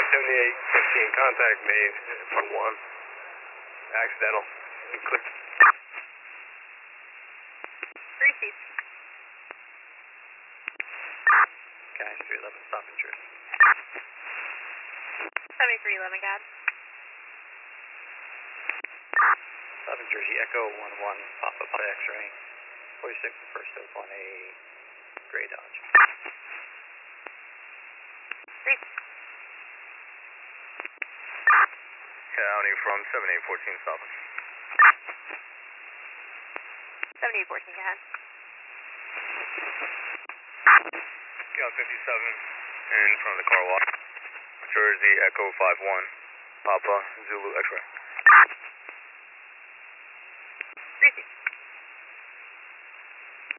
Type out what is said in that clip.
7815, contact made for 1. Accidental. Click. 3 seats. Cash 311, stop intrude. 7311, God. Stop in Jersey, Echo 11, pop up to X-ray. 46, the first up on a gray Dodge. 3. County from 7814, stopping. 7814, go ahead. Count 57 in front of the car wash. Jersey, Echo 51, Papa, Zulu, X-ray. 3 seats.